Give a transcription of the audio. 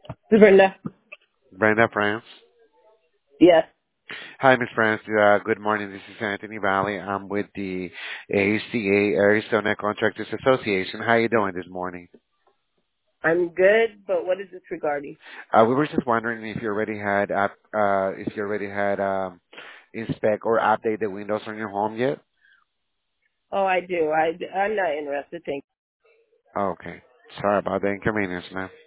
Brenda. Brenda France. Yes, Hi, Miss France. Good morning. This is Anthony Valley. I'm with the ACA Arizona Contractors Association. How you doing this morning? I'm good, but what is this regarding? We were just wondering if you already had inspect or update the windows on your home yet. Oh, I do. I'm not interested. Thank Okay. Sorry about the inconvenience, ma'am.